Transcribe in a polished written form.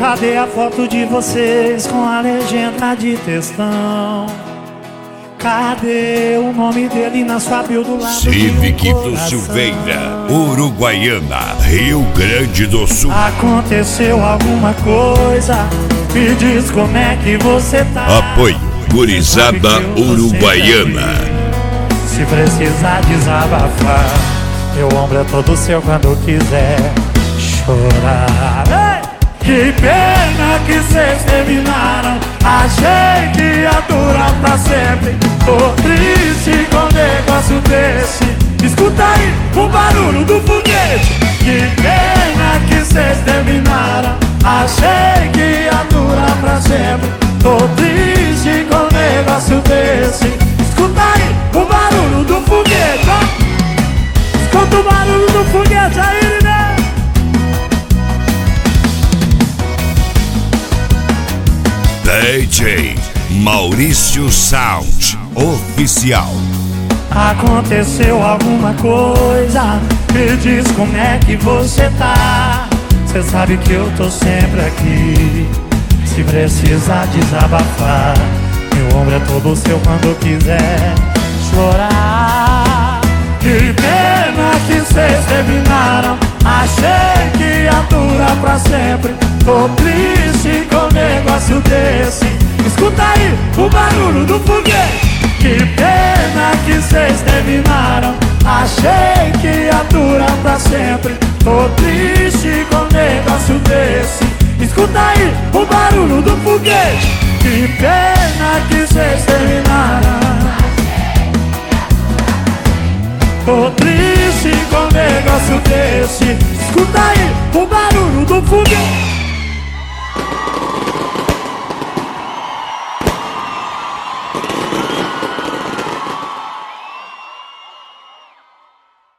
Cadê a foto de vocês com a legenda de textão? Cadê o nome dele na sua bio do lado? Civic do Silveira, Uruguaiana, Rio Grande do Sul. Aconteceu alguma coisa? Me diz como é que você tá. Apoio Gurizada Uruguaiana. Se precisar desabafar, meu ombro é todo seu quando quiser chorar. Ei! Que pena que cês terminaram. Achei que ia durar pra sempre. Tô triste com um negócio desse. Escuta aí o barulho do foguete. Que pena que cês terminaram. Achei que ia durar pra sempre. Tô triste com um negócio desse. Escuta aí o barulho do foguete, ó. Escuta o barulho do foguete aí, né? DJ Maurício Sound Oficial. Aconteceu alguma coisa? Me diz como é que você tá. Cê sabe que eu tô sempre aqui. Se precisar desabafar, meu ombro é todo seu quando quiser chorar. Que pena que cês terminaram. Achei que ia durar pra sempre. Tô triste com um negócio desse. Escuta aí o barulho do foguete. Que pena que cês terminaram. Achei que ia durar pra sempre. Tô triste com um negócio desse. Escuta aí o barulho do foguete. Que pena que cês terminaram. Tô triste com um negócio desse. Escuta aí o barulho do foguete.